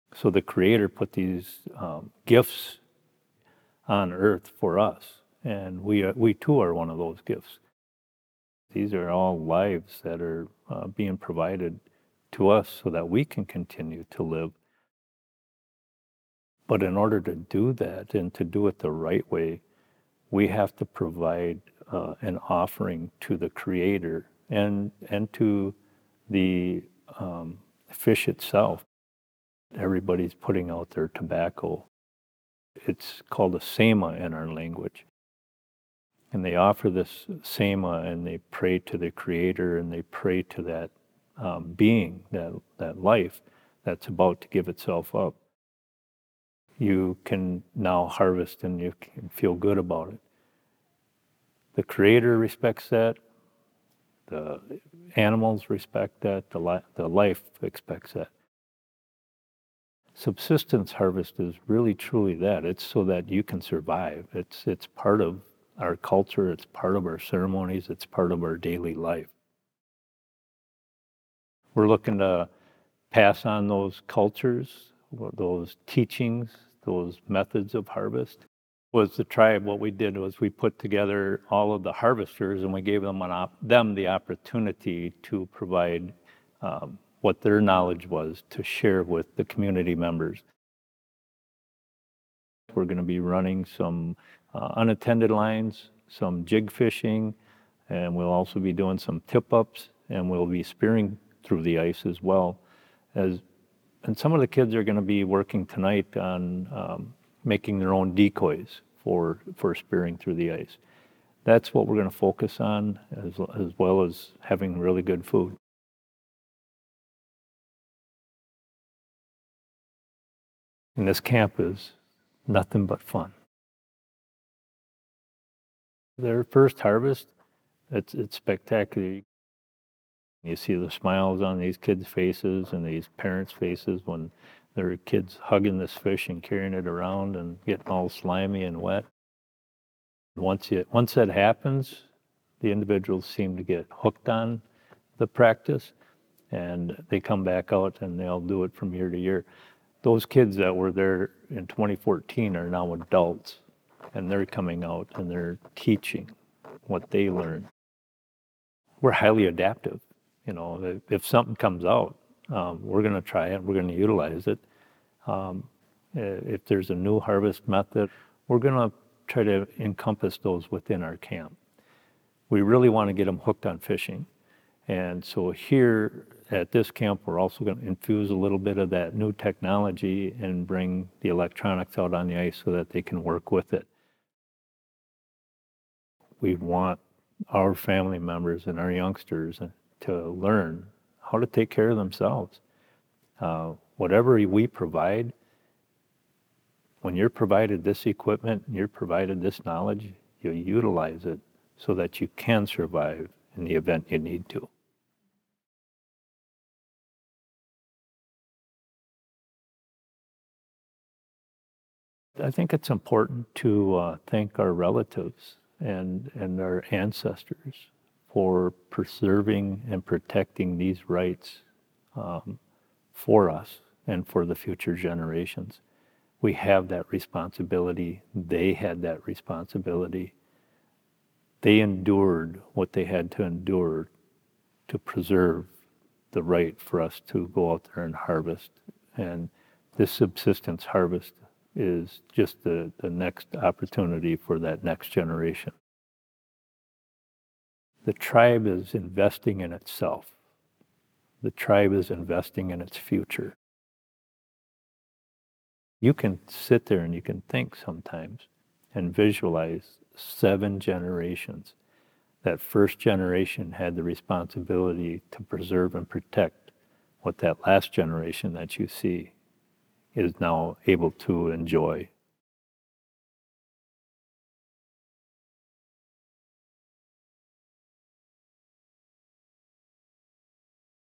So the Creator put these gifts on earth for us, and we too are one of those gifts. These are all lives that are being provided to us so that we can continue to live. But in order to do that and to do it the right way, we have to provide an offering to the Creator and to the fish itself. Everybody's putting out their tobacco. It's called a sema in our language. And they offer this sema and they pray to the Creator and they pray to that being, that life that's about to give itself up. You can now harvest and you can feel good about it. The Creator respects that. The animals respect that. The life expects that. Subsistence harvest is really truly that. It's so that you can survive. It's part of our culture. It's part of our ceremonies. It's part of our daily life. We're looking to pass on those cultures, those teachings, those methods of harvest. Was the tribe, what we did was we put together all of the harvesters and we gave them them the opportunity to provide what their knowledge was to share with the community members. We're going to be running some unattended lines, some jig fishing, and we'll also be doing some tip-ups, and we'll be spearing through the ice as well. And some of the kids are going to be working tonight on making their own decoys for spearing through the ice. That's what we're going to focus on, as well as having really good food. And this camp is nothing but fun. Their first harvest, it's spectacular. You see the smiles on these kids' faces and these parents' faces when their kids hugging this fish and carrying it around and getting all slimy and wet. Once that happens, the individuals seem to get hooked on the practice, and they come back out and they'll do it from year to year. Those kids that were there in 2014 are now adults, and they're coming out and they're teaching what they learned. We're highly adaptive. You know, if something comes out, we're going to try it. We're going to utilize it. If there's a new harvest method, we're going to try to encompass those within our camp. We really want to get them hooked on fishing. And so here at this camp, we're also going to infuse a little bit of that new technology and bring the electronics out on the ice so that they can work with it. We want our family members and our youngsters to learn how to take care of themselves. Whatever we provide, when you're provided this equipment, you're provided this knowledge, you utilize it so that you can survive in the event you need to. I think it's important to thank our relatives and our ancestors for preserving and protecting these rights for us and for the future generations. We have that responsibility. They had that responsibility. They endured what they had to endure to preserve the right for us to go out there and harvest. And this subsistence harvest is just the next opportunity for that next generation. The tribe is investing in itself. The tribe is investing in its future. You can sit there and you can think sometimes and visualize 7 generations. That first generation had the responsibility to preserve and protect what that last generation that you see is now able to enjoy.